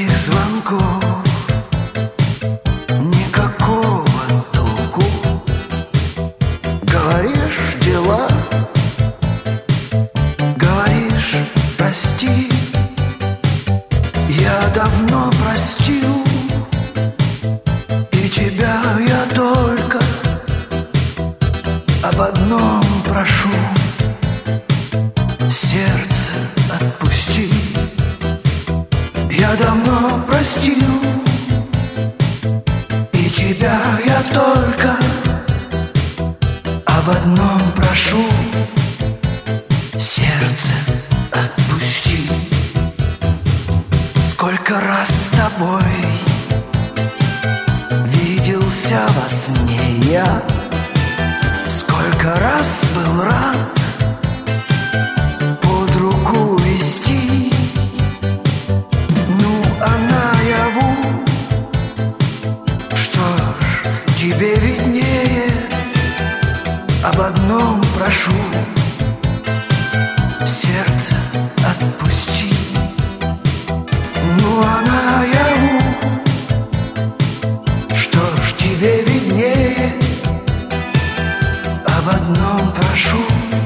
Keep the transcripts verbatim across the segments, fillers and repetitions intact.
никаких звонков, никакого толку. Говоришь дела, говоришь прости. Я давно простил, и тебя я только об одном прошу: сердце отпусти. Я давно простил, и тебя я только об одном прошу: сердце отпусти. Сколько раз с тобой виделся во сне я, сколько раз был рад под руку вести. Ну, а наяву, что ж, тебе виднее, об одном прошу: сердце отпусти. Ну, а наяву, что ж, тебе виднее, об одном прошу: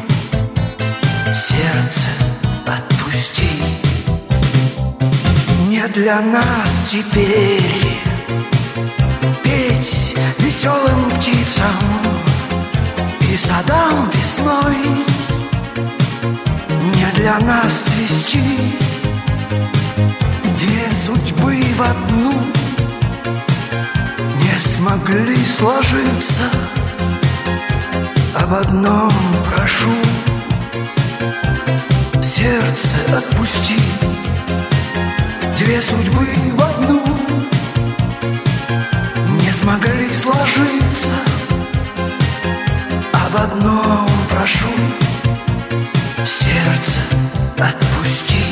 сердце отпусти. Не для нас теперь петь веселым птицам и садам весной, не для нас цвести две судьбы в одну. Не смогли сложиться, об одном прошу: сердце отпусти. Две судьбы в одну не смогли сложиться, об одном прошу: сердце отпусти.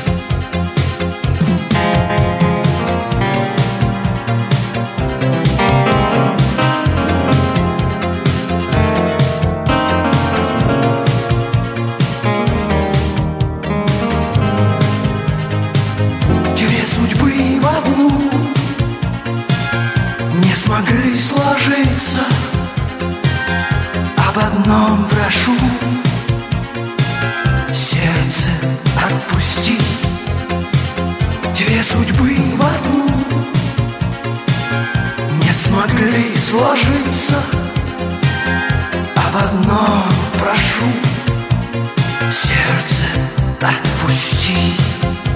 Не смогли сложиться, об одном прошу: сердце отпусти. Две судьбы в одну не смогли сложиться, об одном прошу: сердце отпусти.